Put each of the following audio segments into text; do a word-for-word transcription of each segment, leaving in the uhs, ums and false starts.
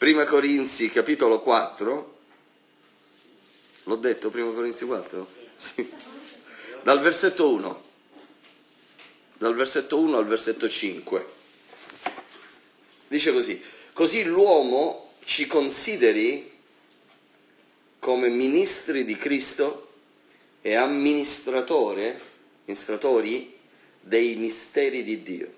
Prima Corinzi, capitolo quattro, l'ho detto, Prima Corinzi quattro? Sì. Dal versetto uno, dal versetto uno al versetto cinque. Dice così: così l'uomo ci consideri come ministri di Cristo e amministratore, amministratori dei misteri di Dio.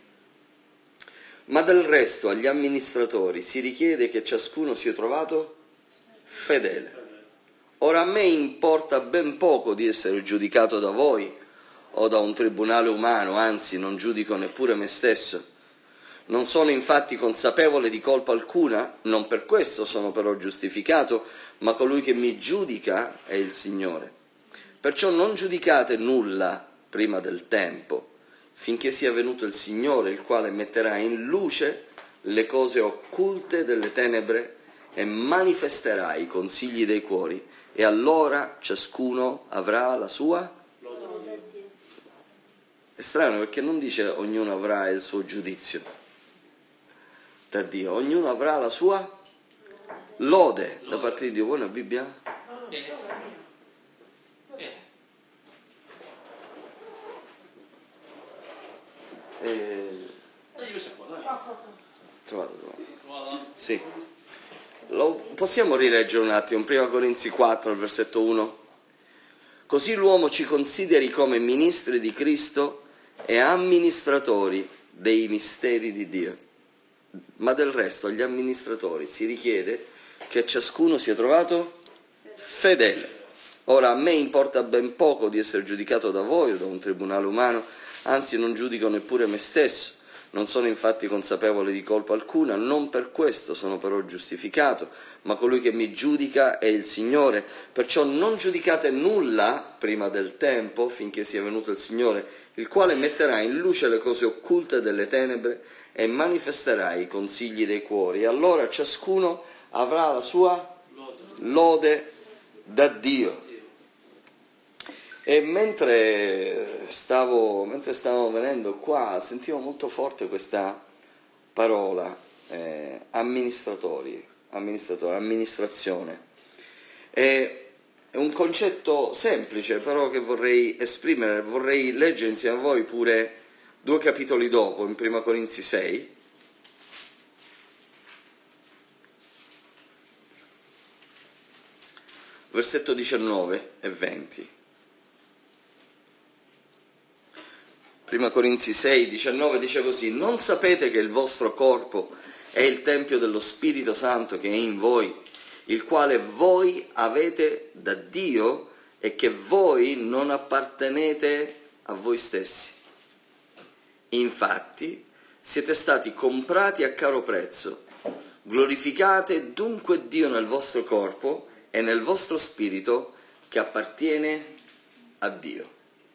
Ma del resto agli amministratori si richiede che ciascuno sia trovato fedele. Ora a me importa ben poco di essere giudicato da voi o da un tribunale umano, anzi non giudico neppure me stesso. Non sono infatti consapevole di colpa alcuna, non per questo sono però giustificato, ma colui che mi giudica è il Signore. Perciò non giudicate nulla prima del tempo, finché sia venuto il Signore, il quale metterà in luce le cose occulte delle tenebre e manifesterà i consigli dei cuori, e allora ciascuno avrà la sua lode. È strano perché non dice ognuno avrà il suo giudizio da Dio, ognuno avrà la sua lode da parte di Dio. Vuoi una Bibbia? Eh, trovato, trovato. Sì. Lo possiamo rileggere un attimo, Prima Corinzi quattro, al versetto uno. Così l'uomo ci consideri come ministri di Cristo e amministratori dei misteri di Dio. Ma del resto agli amministratori si richiede che ciascuno sia trovato fedele. Ora a me importa ben poco di essere giudicato da voi o da un tribunale umano, anzi non giudico neppure me stesso. Non sono infatti consapevole di colpa alcuna, non per questo sono però giustificato, ma colui che mi giudica è il Signore. Perciò non giudicate nulla prima del tempo, finché sia venuto il Signore, il quale metterà in luce le cose occulte delle tenebre e manifesterà i consigli dei cuori. E allora ciascuno avrà la sua lode da Dio. E mentre stavo, mentre stavo venendo qua, sentivo molto forte questa parola, eh, amministratori, amministratori, amministrazione. È, è un concetto semplice, però che vorrei esprimere, vorrei leggere insieme a voi pure due capitoli dopo, in Prima Corinzi sei. Versetto diciannove e venti. Prima Corinzi sei, diciannove dice così: non sapete che il vostro corpo è il tempio dello Spirito Santo che è in voi, il quale voi avete da Dio e che voi non appartenete a voi stessi. Infatti siete stati comprati a caro prezzo. Glorificate dunque Dio nel vostro corpo e nel vostro spirito che appartiene a Dio.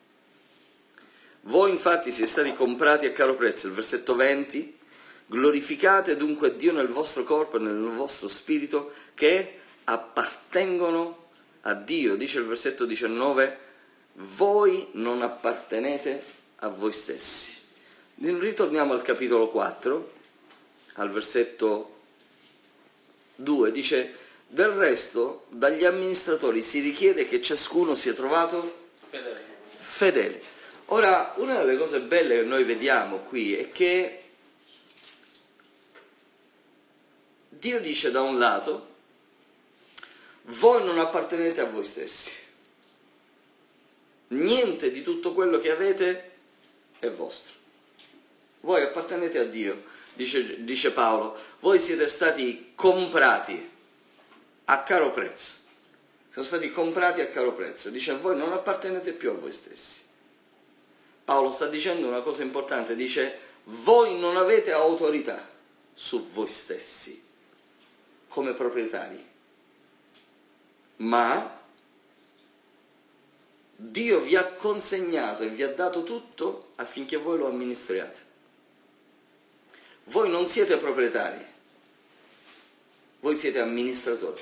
Voi infatti siete stati comprati a caro prezzo, il versetto venti, glorificate dunque Dio nel vostro corpo e nel vostro spirito che appartengono a Dio. Dice il versetto diciannove, voi non appartenete a voi stessi. Ritorniamo al capitolo quattro, al versetto due, dice: del resto dagli amministratori si richiede che ciascuno sia trovato fedele. fedele. Ora, una delle cose belle che noi vediamo qui è che Dio dice da un lato: voi non appartenete a voi stessi, niente di tutto quello che avete è vostro, voi appartenete a Dio. Dice, dice Paolo, voi siete stati comprati a caro prezzo, sono stati comprati a caro prezzo, dice voi non appartenete più a voi stessi. Paolo sta dicendo una cosa importante, dice voi non avete autorità su voi stessi come proprietari, ma Dio vi ha consegnato e vi ha dato tutto affinché voi lo amministriate. Voi non siete proprietari, voi siete amministratori.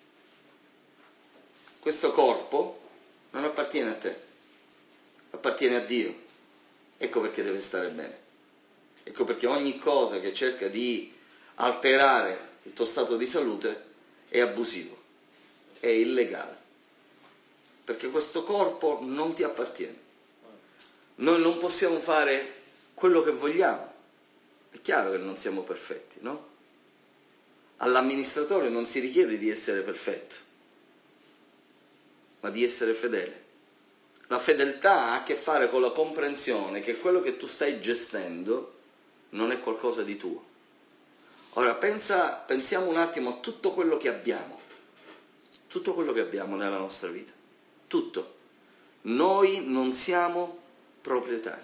Questo corpo non appartiene a te, appartiene a Dio. Ecco perché deve stare bene. Ecco perché ogni cosa che cerca di alterare il tuo stato di salute è abusivo, è illegale, perché questo corpo non ti appartiene. Noi non possiamo fare quello che vogliamo. È chiaro che non siamo perfetti, no? All'amministratore non si richiede di essere perfetto, ma di essere fedele. La fedeltà ha a che fare con la comprensione che quello che tu stai gestendo non è qualcosa di tuo. Ora pensa, pensiamo un attimo a tutto quello che abbiamo, tutto quello che abbiamo nella nostra vita, tutto. Noi non siamo proprietari.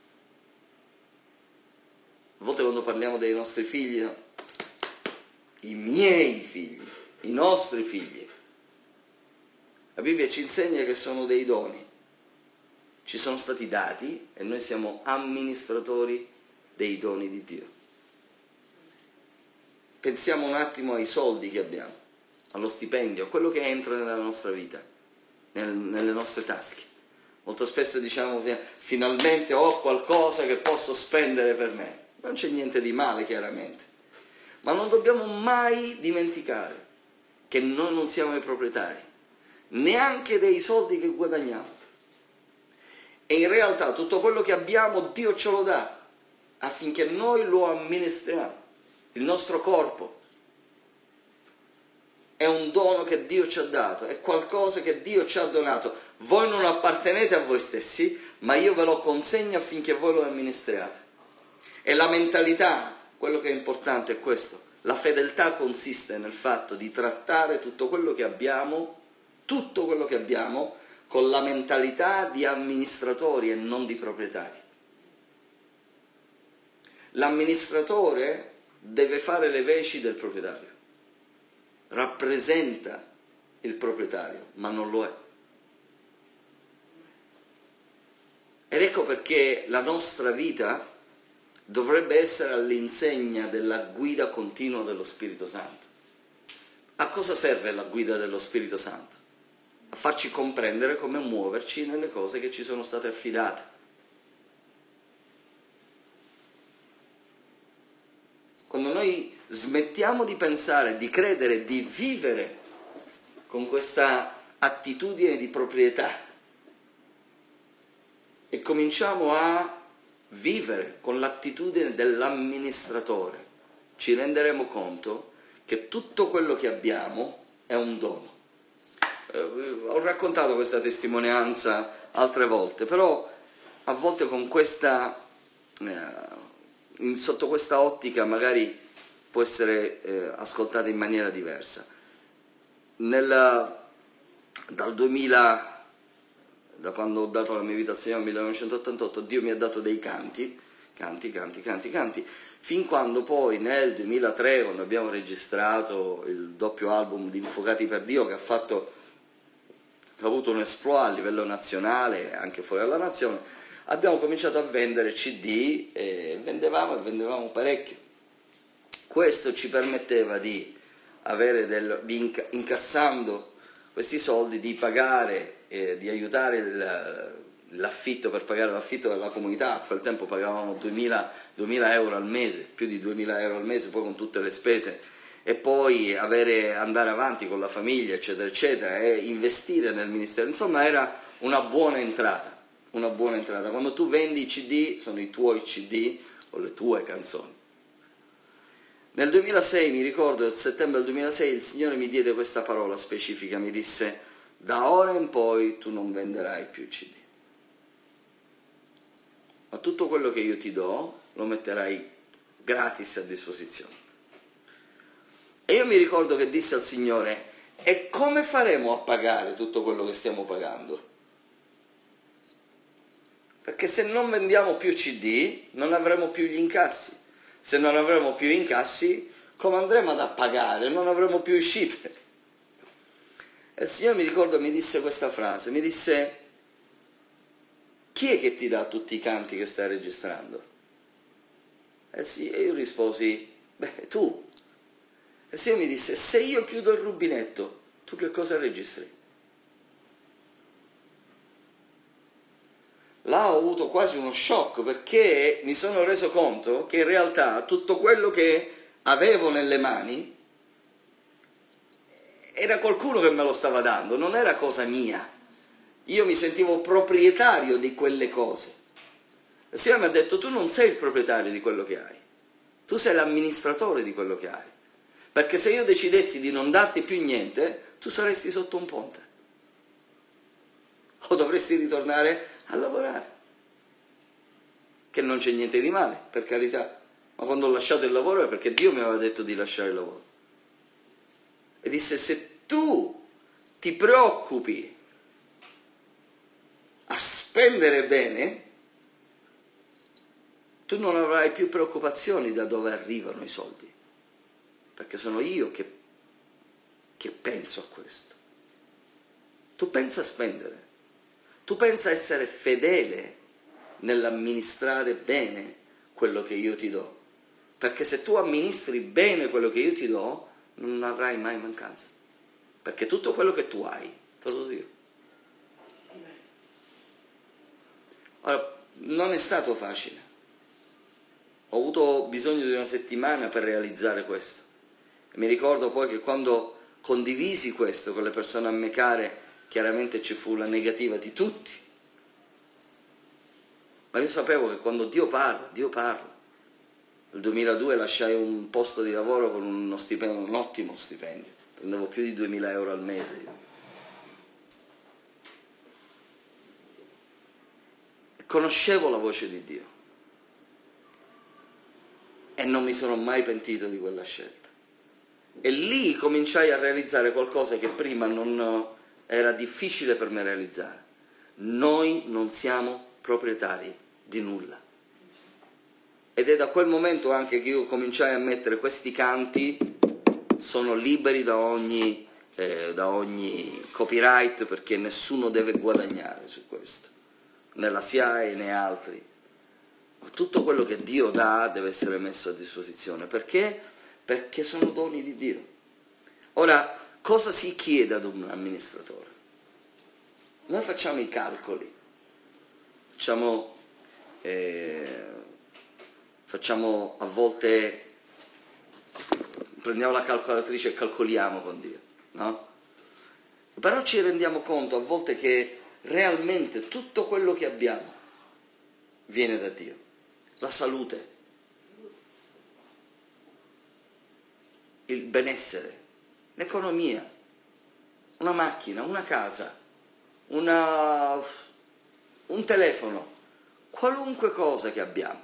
A volte quando parliamo dei nostri figli, no? I miei figli, i nostri figli, la Bibbia ci insegna che sono dei doni, ci sono stati dati e noi siamo amministratori dei doni di Dio. Pensiamo un attimo ai soldi che abbiamo, allo stipendio, a quello che entra nella nostra vita, nel, nelle nostre tasche. Molto spesso diciamo finalmente ho qualcosa che posso spendere per me. Non c'è niente di male chiaramente, ma non dobbiamo mai dimenticare che noi non siamo i proprietari, neanche dei soldi che guadagniamo. E in realtà tutto quello che abbiamo Dio ce lo dà affinché noi lo amministriamo. Il nostro corpo è un dono che Dio ci ha dato, è qualcosa che Dio ci ha donato. Voi non appartenete a voi stessi, ma io ve lo consegno affinché voi lo amministriate. E la mentalità, quello che è importante è questo, la fedeltà consiste nel fatto di trattare tutto quello che abbiamo, tutto quello che abbiamo, con la mentalità di amministratori e non di proprietari. L'amministratore deve fare le veci del proprietario, rappresenta il proprietario, ma non lo è. Ed ecco perché la nostra vita dovrebbe essere all'insegna della guida continua dello Spirito Santo. A cosa serve la guida dello Spirito Santo? A farci comprendere come muoverci nelle cose che ci sono state affidate. Quando noi smettiamo di pensare, di credere, di vivere con questa attitudine di proprietà e cominciamo a vivere con l'attitudine dell'amministratore, ci renderemo conto che tutto quello che abbiamo è un dono. Eh, ho raccontato questa testimonianza altre volte, però a volte con questa, eh, in, sotto questa ottica magari può essere eh, ascoltata in maniera diversa. Nel, dal duemila, da quando ho dato la mia vita al Signore nel millenovecentottantotto, Dio mi ha dato dei canti, canti, canti, canti, canti, fin quando poi nel duemilatré, quando abbiamo registrato il doppio album di Infuocati per Dio, che ha fatto, che ha avuto un exploit a livello nazionale e anche fuori dalla nazione, abbiamo cominciato a vendere C D e vendevamo e vendevamo parecchio. Questo ci permetteva di avere del, di inca, incassando questi soldi, di pagare, eh, di aiutare il, l'affitto, per pagare l'affitto della comunità. A quel tempo pagavamo duemila euro al mese, più di duemila euro al mese, poi con tutte le spese, e poi avere, andare avanti con la famiglia, eccetera, eccetera, e investire nel ministero. Insomma, era una buona entrata, una buona entrata. Quando tu vendi i C D, sono i tuoi C D o le tue canzoni. Nel duemilasei, mi ricordo, nel settembre del duemilasei, il Signore mi diede questa parola specifica, mi disse: da ora in poi tu non venderai più C D, ma tutto quello che io ti do lo metterai gratis a disposizione. E io mi ricordo che disse al Signore: e come faremo a pagare tutto quello che stiamo pagando? Perché se non vendiamo più C D non avremo più gli incassi. Se non avremo più incassi, come andremo ad appagare? Non avremo più uscite. E il Signore, mi ricordo, mi disse questa frase, mi disse: chi è che ti dà tutti i canti che stai registrando? E sì, e io risposi: beh, tu. E il Signore mi disse: se io chiudo il rubinetto, tu che cosa registri? Là ho avuto quasi uno shock, perché mi sono reso conto che in realtà tutto quello che avevo nelle mani era qualcuno che me lo stava dando, non era cosa mia. Io mi sentivo proprietario di quelle cose. Il Signore mi ha detto: tu non sei il proprietario di quello che hai, tu sei l'amministratore di quello che hai, perché se io decidessi di non darti più niente, tu saresti sotto un ponte o dovresti ritornare a lavorare, che non c'è niente di male, per carità, ma quando ho lasciato il lavoro è perché Dio mi aveva detto di lasciare il lavoro. E disse: se tu ti preoccupi a spendere bene, tu non avrai più preoccupazioni da dove arrivano i soldi, perché sono io che, che penso a questo. Tu pensa a spendere, tu pensa a essere fedele nell'amministrare bene quello che io ti do, perché se tu amministri bene quello che io ti do, non avrai mai mancanza, perché tutto quello che tu hai te lo do io. Ora, non è stato facile, ho avuto bisogno di una settimana per realizzare questo, e mi ricordo poi che quando condivisi questo con le persone a me care, chiaramente ci fu la negativa di tutti, ma io sapevo che quando Dio parla, Dio parla. Nel duemiladue lasciai un posto di lavoro con uno stipendio, un ottimo stipendio, prendevo più di duemila euro al mese io. Conoscevo la voce di Dio e non mi sono mai pentito di quella scelta. E lì cominciai a realizzare qualcosa che prima non era difficile per me realizzare. Noi non siamo proprietari di nulla. Ed è da quel momento anche che io cominciai a mettere questi canti, sono liberi da ogni, eh, da ogni copyright, perché nessuno deve guadagnare su questo, né la S I A E né altri. Tutto quello che Dio dà deve essere messo a disposizione. Perché? Perché sono doni di Dio. Ora, cosa si chiede ad un amministratore? Noi facciamo i calcoli, facciamo, eh, facciamo a volte, prendiamo la calcolatrice e calcoliamo con Dio, no? Però ci rendiamo conto a volte che realmente tutto quello che abbiamo viene da Dio. La salute, il benessere, l'economia, una macchina, una casa, una, un telefono, qualunque cosa che abbiamo,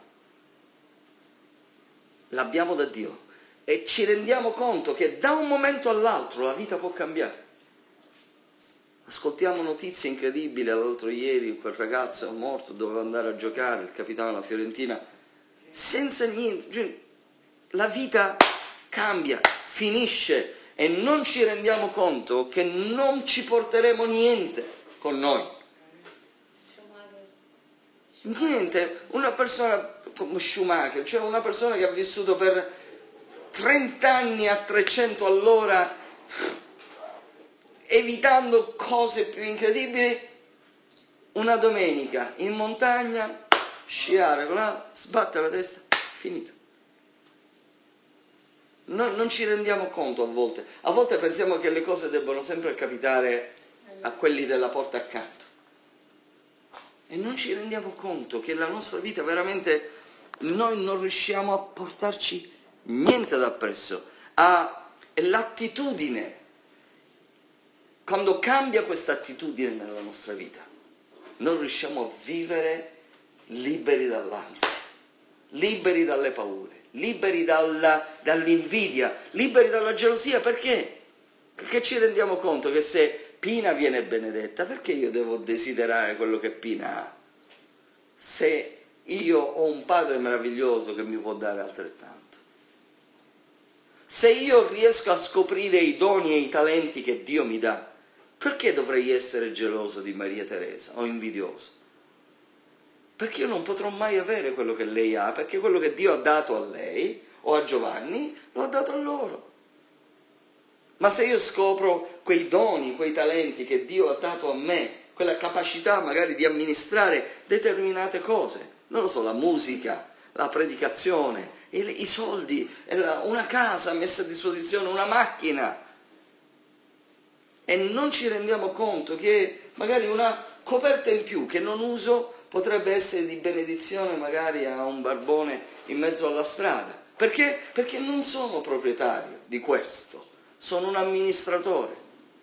l'abbiamo da Dio, e ci rendiamo conto che da un momento all'altro la vita può cambiare. Ascoltiamo notizie incredibili. L'altro ieri quel ragazzo è morto, doveva andare a giocare, il capitano della Fiorentina, senza niente. La vita cambia, finisce, e non ci rendiamo conto che non ci porteremo niente con noi. Niente. Una persona come Schumacher, cioè una persona che ha vissuto per trenta anni a trecento all'ora, evitando cose più incredibili, una domenica in montagna, sciare, là, sbatte la testa, finito. Non, non ci rendiamo conto a volte. A volte pensiamo che le cose debbano sempre capitare a quelli della porta accanto. E non ci rendiamo conto che la nostra vita veramente noi non riusciamo a portarci niente d'appresso. Ha l'attitudine. Quando cambia questa attitudine nella nostra vita, non riusciamo a vivere liberi dall'ansia, liberi dalle paure, liberi dalla, dall'invidia, liberi dalla gelosia. Perché? Perché ci rendiamo conto che se Pina viene benedetta, perché io devo desiderare quello che Pina ha? Se io ho un padre meraviglioso che mi può dare altrettanto. Se io riesco a scoprire i doni e i talenti che Dio mi dà, perché dovrei essere geloso di Maria Teresa o invidioso? Perché io non potrò mai avere quello che lei ha, perché quello che Dio ha dato a lei o a Giovanni lo ha dato a loro. Ma se io scopro quei doni, quei talenti che Dio ha dato a me, quella capacità magari di amministrare determinate cose, non lo so, la musica, la predicazione, i, i soldi, una casa messa a disposizione, una macchina, e non ci rendiamo conto che magari una coperta in più che non uso potrebbe essere di benedizione magari a un barbone in mezzo alla strada. Perché? Perché non sono proprietario di questo, sono un amministratore.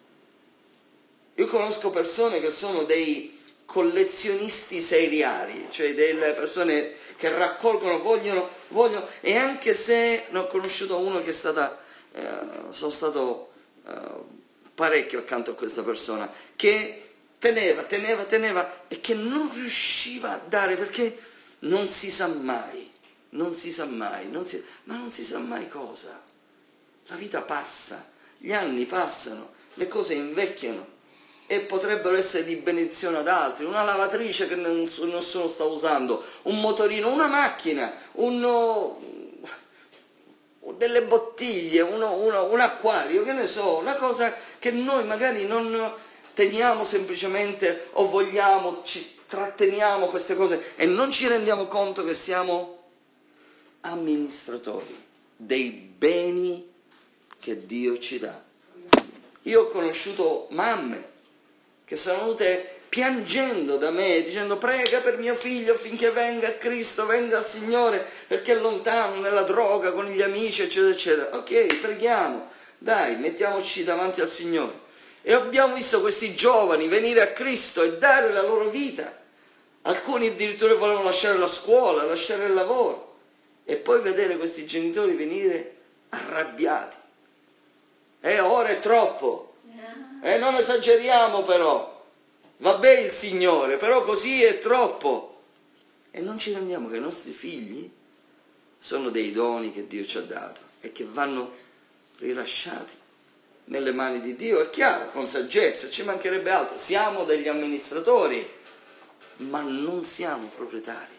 Io conosco persone che sono dei collezionisti seriali, cioè delle persone che raccolgono, vogliono, vogliono, e anche se ne ho conosciuto uno che è stata, eh, sono stato eh, parecchio accanto a questa persona, che teneva, teneva, teneva e che non riusciva a dare perché non si sa mai, non si sa mai, non si, ma non si sa mai cosa. La vita passa, gli anni passano, le cose invecchiano e potrebbero essere di benedizione ad altri, una lavatrice che nessuno sta usando, un motorino, una macchina, uno, delle bottiglie, uno, uno, un acquario, che ne so, una cosa che noi magari non teniamo semplicemente o vogliamo, ci tratteniamo queste cose e non ci rendiamo conto che siamo amministratori dei beni che Dio ci dà. Io ho conosciuto mamme che sono venute piangendo da me, dicendo prega per mio figlio affinché venga a Cristo, venga al Signore, perché è lontano nella droga, con gli amici, eccetera, eccetera. Ok, preghiamo, dai, mettiamoci davanti al Signore. E abbiamo visto questi giovani venire a Cristo e dare la loro vita. Alcuni addirittura volevano lasciare la scuola, lasciare il lavoro. E poi vedere questi genitori venire arrabbiati. E ora è troppo. E non esageriamo però, vabbè il Signore, però così è troppo. E non ci rendiamo che i nostri figli sono dei doni che Dio ci ha dato e che vanno rilasciati nelle mani di Dio, è chiaro, con saggezza, ci mancherebbe altro. Siamo degli amministratori, ma non siamo proprietari.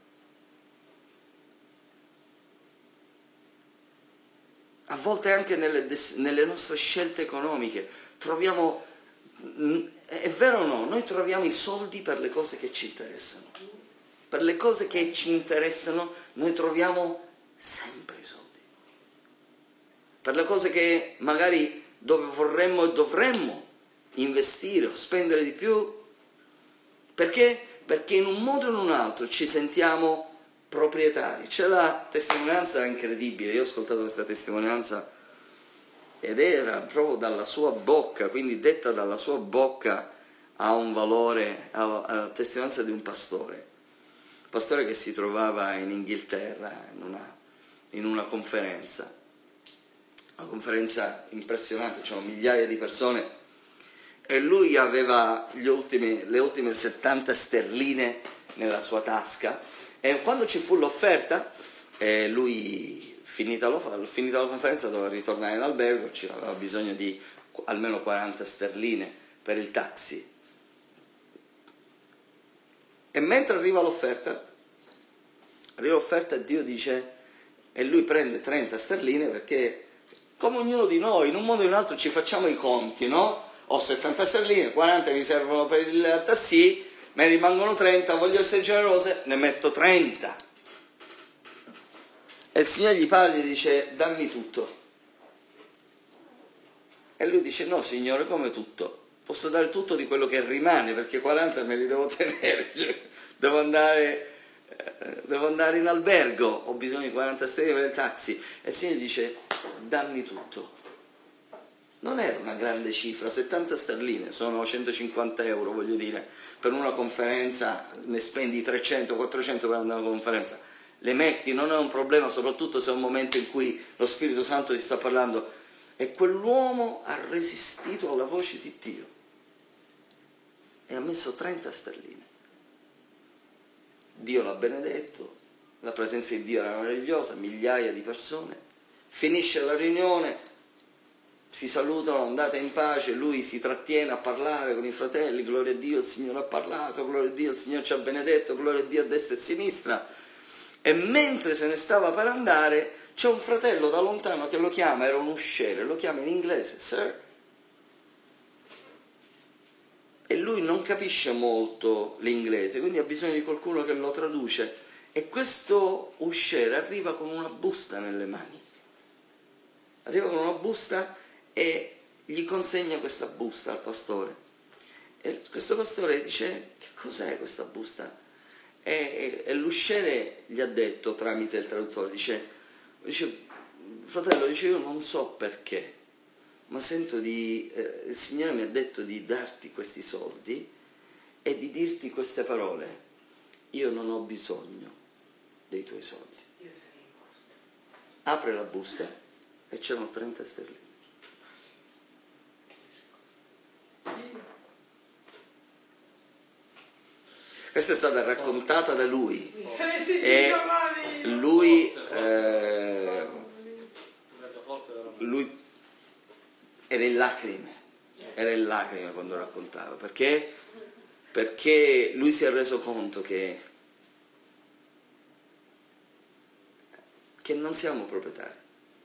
A volte anche nelle, nelle nostre scelte economiche troviamo, è vero o no, noi troviamo i soldi per le cose che ci interessano. Per le cose che ci interessano noi troviamo sempre i soldi. Per le cose che magari dove vorremmo e dovremmo investire o spendere di più. Perché? Perché in un modo o in un altro ci sentiamo proprietari. C'è la testimonianza incredibile, io ho ascoltato questa testimonianza ed era proprio dalla sua bocca, quindi detta dalla sua bocca ha un valore, ha la testimonianza di un pastore, un pastore che si trovava in Inghilterra in una, in una conferenza, una conferenza impressionante, c'erano migliaia di persone e lui aveva gli ultimi, le ultime settanta sterline nella sua tasca e quando ci fu l'offerta eh, lui finita, lo, finita la conferenza doveva ritornare in albergo, ci aveva bisogno di almeno quaranta sterline per il taxi e mentre arriva l'offerta arriva l'offerta Dio dice e lui prende trenta sterline perché come ognuno di noi in un modo o in un altro ci facciamo i conti, no? Ho settanta sterline, quaranta mi servono per il taxi, me ne rimangono trenta, voglio essere generose, ne metto trenta. E il Signore gli parla e gli dice, dammi tutto. E lui dice, no Signore, come tutto? Posso dare tutto di quello che rimane, perché quaranta me li devo tenere, cioè, devo andare, eh, devo andare in albergo, ho bisogno di quaranta sterline per il taxi. E il Signore dice, dammi tutto. Non era una grande cifra, settanta sterline, sono centocinquanta euro, voglio dire, per una conferenza ne spendi trecento quattrocento per andare a una conferenza, le metti, non è un problema, soprattutto se è un momento in cui lo Spirito Santo ti sta parlando. E quell'uomo ha resistito alla voce di Dio e ha messo trenta sterline. Dio l'ha benedetto, la presenza di Dio era meravigliosa, migliaia di persone, finisce la riunione, si salutano, andate in pace, lui si trattiene a parlare con i fratelli, gloria a Dio, il Signore ha parlato, gloria a Dio, il Signore ci ha benedetto, gloria a Dio a destra e a sinistra. E mentre se ne stava per andare, c'è un fratello da lontano che lo chiama, era un usciere, lo chiama in inglese, sir. E lui non capisce molto l'inglese, quindi ha bisogno di qualcuno che lo traduce. E questo usciere arriva con una busta nelle mani. Arriva con una busta e gli consegna questa busta al pastore. E questo pastore dice: che cos'è questa busta? E, e, e l'usciere gli ha detto, tramite il traduttore, dice, dice fratello, dice, io non so perché, ma sento di, eh, il Signore mi ha detto di darti questi soldi e di dirti queste parole: io non ho bisogno dei tuoi soldi. Apre la busta e c'erano trenta sterline. Questa è stata raccontata da lui e lui, eh, lui era in lacrime, era in lacrime quando raccontava, perché, perché lui si è reso conto che, che non siamo proprietari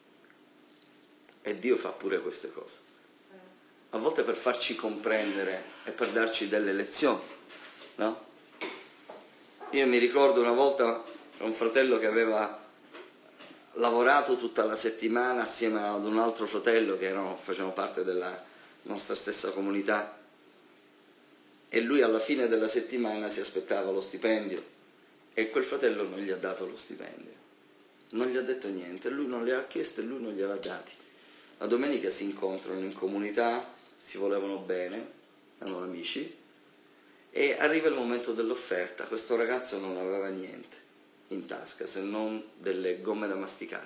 e Dio fa pure queste cose, a volte per farci comprendere e per darci delle lezioni, no? Io mi ricordo una volta un fratello che aveva lavorato tutta la settimana assieme ad un altro fratello che erano, facevano parte della nostra stessa comunità, e lui alla fine della settimana si aspettava lo stipendio e quel fratello non gli ha dato lo stipendio, non gli ha detto niente, lui non le ha chiesto e lui non gliel'ha dati. La domenica si incontrano in comunità, si volevano bene, erano amici, e arriva il momento dell'offerta. Questo ragazzo non aveva niente in tasca se non delle gomme da masticare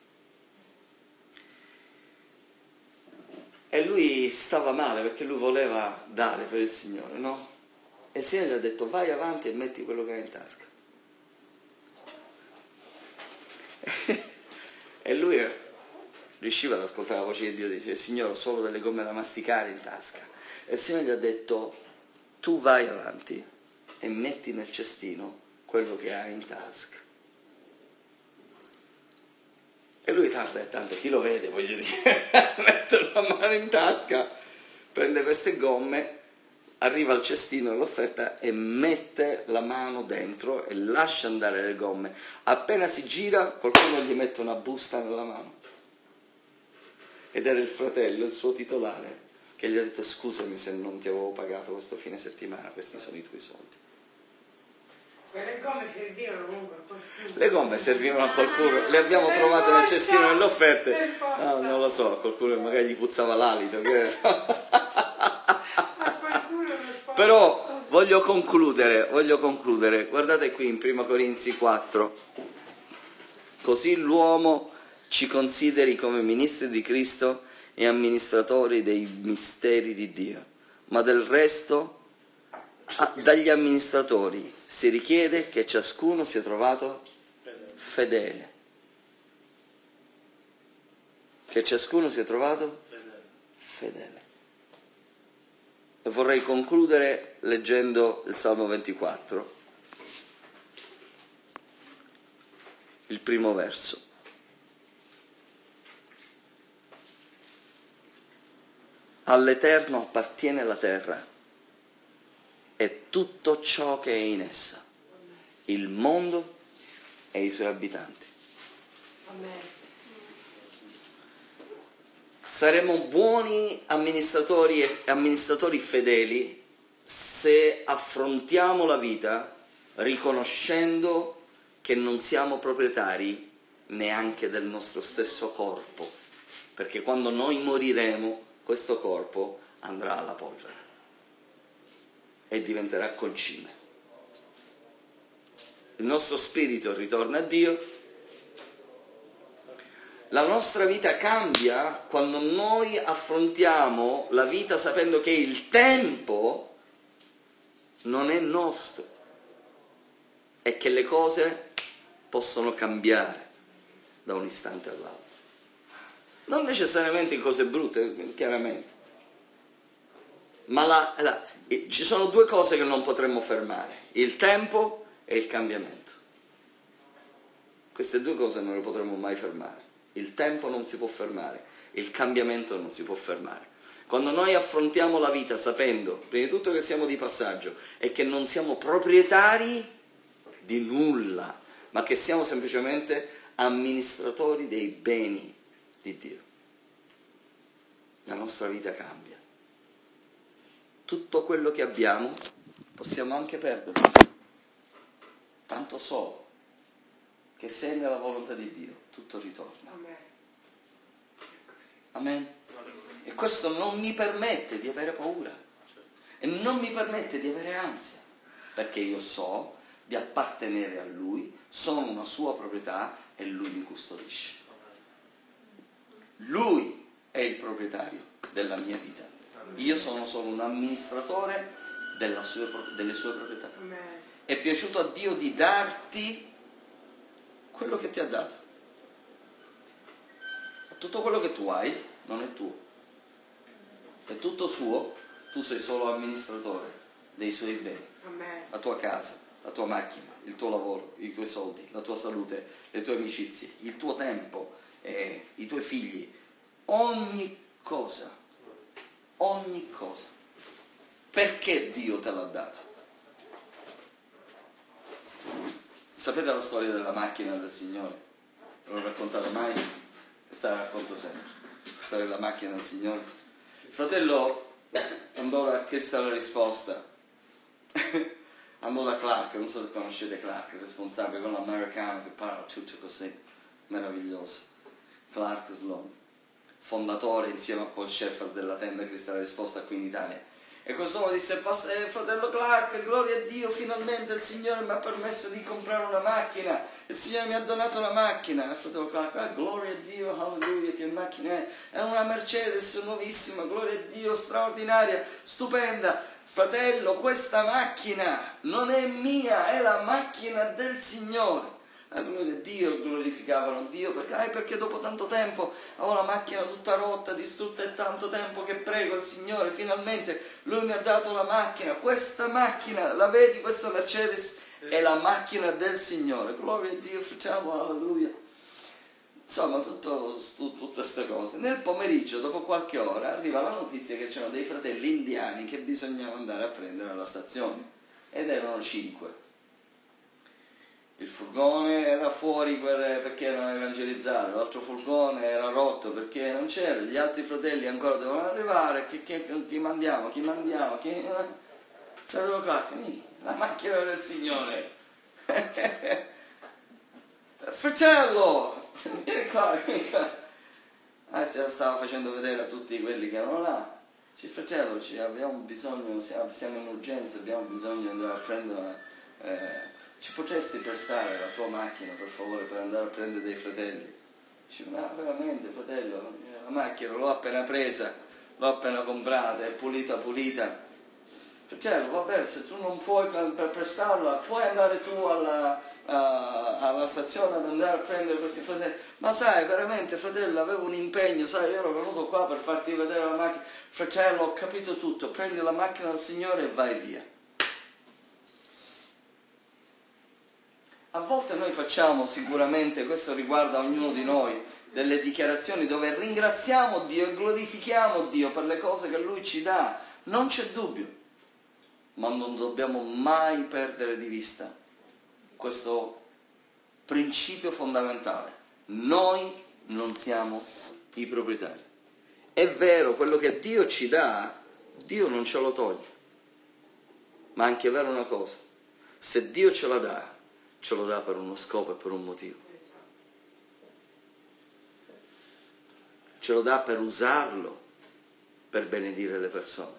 e lui stava male perché lui voleva dare per il Signore, no? E il Signore gli ha detto: vai avanti e metti quello che hai in tasca. E lui riusciva ad ascoltare la voce di Dio e dice: Signore, ho solo delle gomme da masticare in tasca. E il Signore gli ha detto: tu vai avanti e metti nel cestino quello che hai in tasca. E lui, vabbè, tanto chi lo vede, voglio dire, mette la mano in tasca, prende queste gomme, arriva al cestino dell'offerta e mette la mano dentro e lascia andare le gomme. Appena si gira, qualcuno gli mette una busta nella mano. Ed era il fratello, il suo titolare, che gli ha detto: scusami se non ti avevo pagato questo fine settimana, questi sono i tuoi soldi. Le gomme servivano comunque a qualcuno. Le gomme servivano a qualcuno, le abbiamo trovate nel cestino delle offerte. No, non lo so, a qualcuno magari gli puzzava l'alito. Che... Però voglio concludere, voglio concludere. Guardate qui in prima Corinzi quattro. Così l'uomo ci consideri come ministri di Cristo e amministratori dei misteri di Dio, ma del resto dagli amministratori si richiede che ciascuno sia trovato fedele. Che ciascuno sia trovato fedele. E vorrei concludere leggendo il Salmo ventiquattro, il primo verso. All'Eterno appartiene la terra e tutto ciò che è in essa, il mondo e i suoi abitanti. Amen. Saremo buoni amministratori e amministratori fedeli se affrontiamo la vita riconoscendo che non siamo proprietari neanche del nostro stesso corpo, perché quando noi moriremo questo corpo andrà alla polvere e diventerà concime. Il nostro spirito ritorna a Dio. La nostra vita cambia quando noi affrontiamo la vita sapendo che il tempo non è nostro e che le cose possono cambiare da un istante all'altro. Non necessariamente in cose brutte, chiaramente, ma la, la, ci sono due cose che non potremmo fermare: il tempo e il cambiamento. Queste due cose non le potremmo mai fermare. Il tempo non si può fermare, il cambiamento non si può fermare. Quando noi affrontiamo la vita sapendo, prima di tutto, che siamo di passaggio e che non siamo proprietari di nulla, ma che siamo semplicemente amministratori dei beni di Dio. la nostra vita cambia. Tutto quello che abbiamo possiamo anche perderlo. Tanto so che se è nella volontà di Dio tutto ritorna. Amen. Amen. E questo non mi permette di avere paura e non mi permette di avere ansia, perché io so di appartenere a Lui, sono una sua proprietà e Lui mi custodisce. Lui è il proprietario della mia vita. Io sono solo un amministratore della sue, delle sue proprietà. Amen. È piaciuto a Dio di darti quello che ti ha dato. Tutto quello che tu hai non è tuo, è tutto suo, tu sei solo amministratore dei suoi beni. Amen. La tua casa, la tua macchina, il tuo lavoro, i tuoi soldi, la tua salute, le tue amicizie, il tuo tempo, eh, i tuoi figli, ogni cosa, ogni cosa. Perché Dio te l'ha dato? Sapete la storia della macchina del Signore? Non l'ho raccontata mai? Questa la racconto sempre. La storia della macchina del Signore. Il fratello andò da chiesta la risposta. Andò da Clark, non so se conoscete Clark, il responsabile con l'americano che parla tutto così, meraviglioso. Clark Sloan, fondatore insieme a Paul Sheffer della tenda Cristo la risposta qui in Italia. E quest'uomo disse: eh, fratello Clark, gloria a Dio, finalmente il Signore mi ha permesso di comprare una macchina, il Signore mi ha donato una macchina. E fratello Clark, ah, gloria a Dio, alleluia, che macchina è? È una Mercedes nuovissima, gloria a Dio, straordinaria, stupenda. Fratello, questa macchina non è mia, è la macchina del Signore. E gloria a Dio, glorificavano Dio, perché, eh, perché dopo tanto tempo avevo la macchina tutta rotta, distrutta, e tanto tempo che prego il Signore, finalmente Lui mi ha dato la macchina. Questa macchina, la vedi, questa Mercedes è la macchina del Signore. Gloria a Dio, fratello, alleluia. Insomma, tutto, tu, tutte queste cose. Nel pomeriggio, dopo qualche ora, arriva la notizia che c'erano dei fratelli indiani che bisognava andare a prendere alla stazione, ed erano cinque. Il furgone era fuori per, perché erano evangelizzati, l'altro furgone era rotto perché non c'era, gli altri fratelli ancora dovevano arrivare. Chi, chi, chi mandiamo? Chi mandiamo? Chi... Cioè, la macchina del Signore. Fratello! Vieni qua, vieni qua. Ah, ce la stava facendo vedere a tutti quelli che erano là. Dice: fratello, ci abbiamo bisogno, siamo in urgenza, abbiamo bisogno di andare a prendere... Eh, ci potresti prestare la tua macchina, per favore, per andare a prendere dei fratelli? Dice: ma veramente, fratello, la macchina l'ho appena presa, l'ho appena comprata, è pulita pulita. Fratello, va bene, se tu non puoi per, per prestarla, puoi andare tu alla, a, alla stazione ad andare a prendere questi fratelli. Ma sai, veramente, fratello, avevo un impegno, sai, io ero venuto qua per farti vedere la macchina. Fratello, ho capito tutto, prendi la macchina del Signore e vai via. A volte noi facciamo, sicuramente, questo riguarda ognuno di noi, delle dichiarazioni dove ringraziamo Dio e glorifichiamo Dio per le cose che Lui ci dà, non c'è dubbio, ma non dobbiamo mai perdere di vista questo principio fondamentale: noi non siamo i proprietari. È vero, quello che Dio ci dà, Dio non ce lo toglie, ma è anche vero una cosa: se Dio ce la dà, ce lo dà per uno scopo e per un motivo. Ce lo dà per usarlo, per benedire le persone.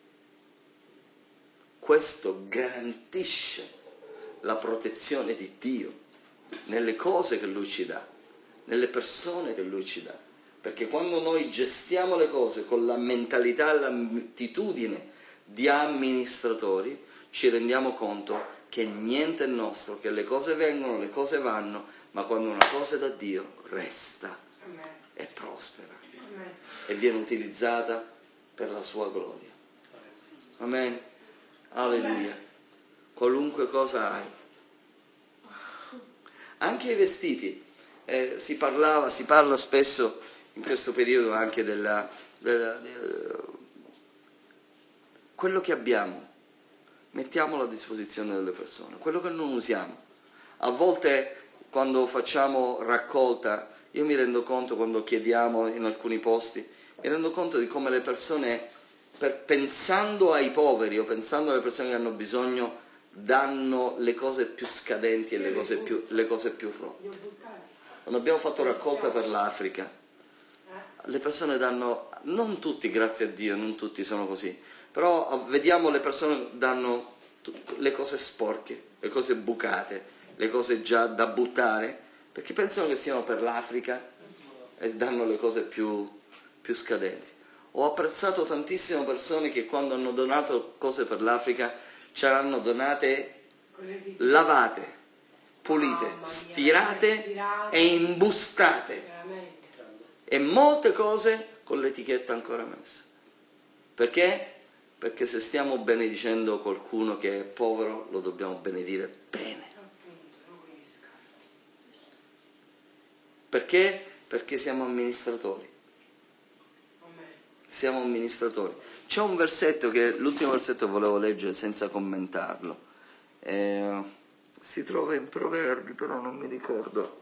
Questo garantisce la protezione di Dio nelle cose che Lui ci dà, nelle persone che Lui ci dà. Perché quando noi gestiamo le cose con la mentalità e l'attitudine di amministratori, ci rendiamo conto che niente è nostro, che le cose vengono, le cose vanno, ma quando una cosa è da Dio resta e prospera e viene utilizzata per la sua gloria. Amen. Alleluia. Qualunque cosa hai, anche i vestiti. Eh, si parlava, si parla spesso in questo periodo anche della, della, della quello che abbiamo. Mettiamolo a disposizione delle persone, quello che non usiamo. A volte quando facciamo raccolta, io mi rendo conto quando chiediamo in alcuni posti, mi rendo conto di come le persone, per, pensando ai poveri o pensando alle persone che hanno bisogno, danno le cose più scadenti e le cose più, le cose più rotte. Quando abbiamo fatto raccolta per l'Africa, le persone danno, non tutti, grazie a Dio, non tutti sono così, però vediamo le persone danno le cose sporche, le cose bucate, le cose già da buttare, perché pensano che siano per l'Africa e danno le cose più, più scadenti. Ho apprezzato tantissime persone che quando hanno donato cose per l'Africa ce l'hanno donate lavate, pulite, stirate e imbustate. E molte cose con l'etichetta ancora messa. Perché? Perché se stiamo benedicendo qualcuno che è povero, lo dobbiamo benedire bene. Perché? Perché siamo amministratori. Siamo amministratori. C'è un versetto che, l'ultimo versetto volevo leggere senza commentarlo. Eh, si trova in Proverbi, però non mi ricordo.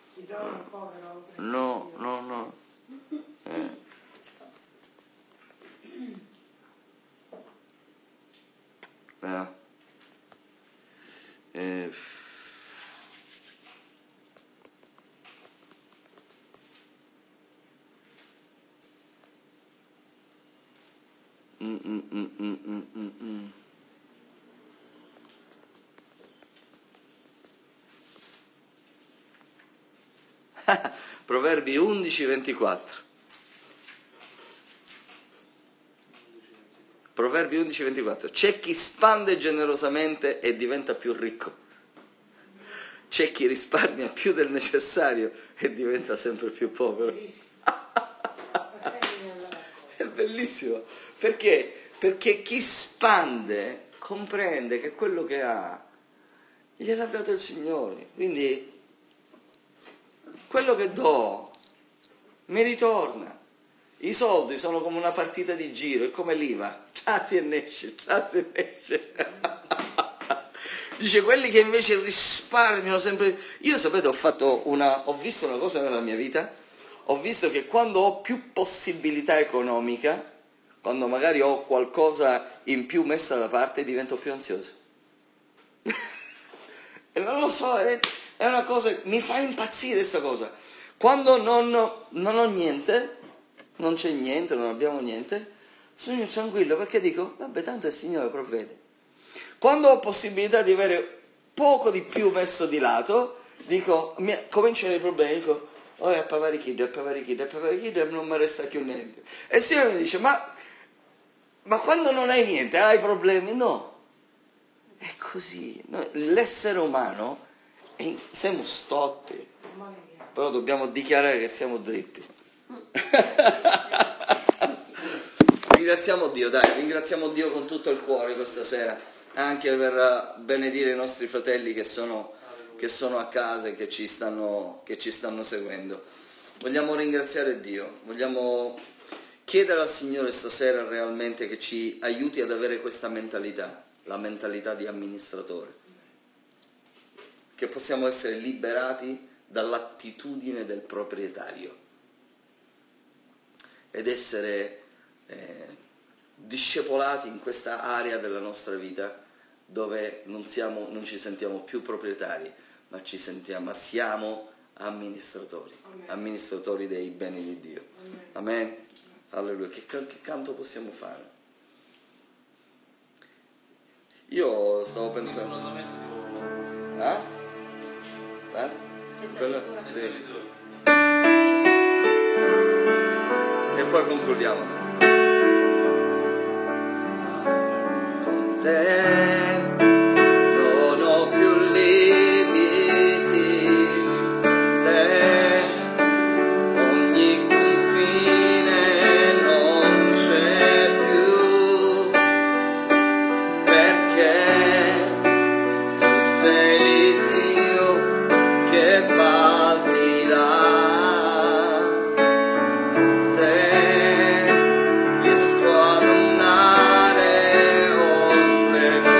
No, no, no. Eh. Eh. Eh. Mm, mm, mm, mm, mm, mm, mm. Proverbi undici ventiquattro. Proverbi undici ventiquattro. C'è chi spande generosamente e diventa più ricco. C'è chi risparmia più del necessario e diventa sempre più povero. È bellissimo. Perché? Perché chi spande comprende che quello che ha gliel'ha dato il Signore. Quindi quello che do mi ritorna. I soldi sono come una partita di giro, è come l'I V A, già si ne esce, già si ne esce. Dice, quelli che invece risparmiano sempre. Io sapete, ho fatto una, ho visto una cosa nella mia vita, ho visto che quando ho più possibilità economica, quando magari ho qualcosa in più messa da parte, divento più ansioso. E non lo so, è, è una cosa, mi fa impazzire questa cosa. Quando non, non ho niente, non c'è niente, non abbiamo niente, sono tranquillo perché dico, vabbè, tanto il Signore provvede. Quando ho possibilità di avere poco di più messo di lato, dico, mi, cominciano i problemi, dico, oh, è pavarichito, è pavarichito, è pavarichito e non mi resta più niente. E il Signore mi dice, ma, ma quando non hai niente, hai problemi? No. È così. Noi, l'essere umano, è, siamo stotti, però dobbiamo dichiarare che siamo dritti. Ringraziamo Dio, dai, ringraziamo Dio con tutto il cuore questa sera, anche per benedire i nostri fratelli che sono, che sono a casa e che ci stanno, che ci stanno seguendo. Vogliamo ringraziare Dio, vogliamo chiedere al Signore stasera realmente che ci aiuti ad avere questa mentalità, la mentalità di amministratore, che possiamo essere liberati dall'attitudine del proprietario ed essere eh, discepolati in questa area della nostra vita dove non, siamo, non ci sentiamo più proprietari, ma ci sentiamo, ma siamo amministratori, Amen. amministratori dei beni di Dio. Amen. Amen. Alleluia. Che, che canto possiamo fare? Io stavo pensando... Eh? Eh? Quello? Sì. E poi concludiamo. Con te non ho più limiti, te ogni confine non c'è più, perché tu sei l'Iddio che va al di là. Riesco ad andare oltre.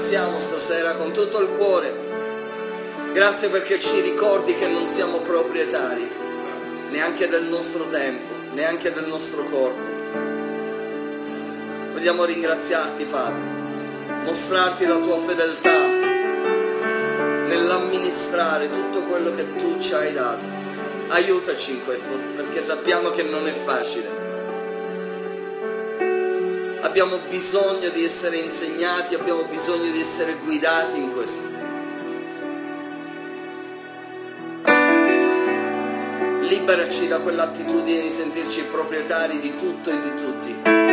ringraziamo stasera con tutto il cuore. Grazie perché ci ricordi che non siamo proprietari neanche del nostro tempo, neanche del nostro corpo. Vogliamo ringraziarti, Padre, mostrarti la tua fedeltà nell'amministrare tutto quello che tu ci hai dato. Aiutaci in questo, perché sappiamo che non è facile. Abbiamo bisogno di essere insegnati, abbiamo bisogno di essere guidati in questo. Liberaci da quell'attitudine di sentirci proprietari di tutto e di tutti.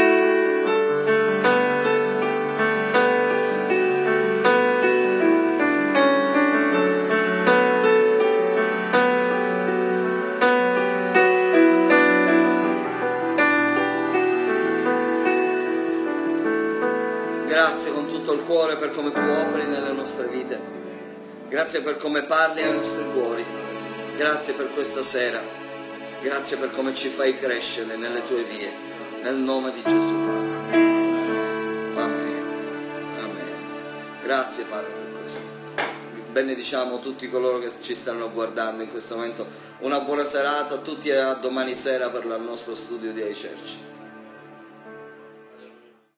Grazie con tutto il cuore per come tu operi nelle nostre vite. Grazie per come parli ai nostri cuori. Grazie per questa sera. Grazie per come ci fai crescere nelle tue vie. Nel nome di Gesù, Padre. Amen. Amen. Grazie, Padre, per questo. Benediciamo tutti coloro che ci stanno guardando in questo momento. Una buona serata a tutti e a domani sera per il nostro studio di iChurch.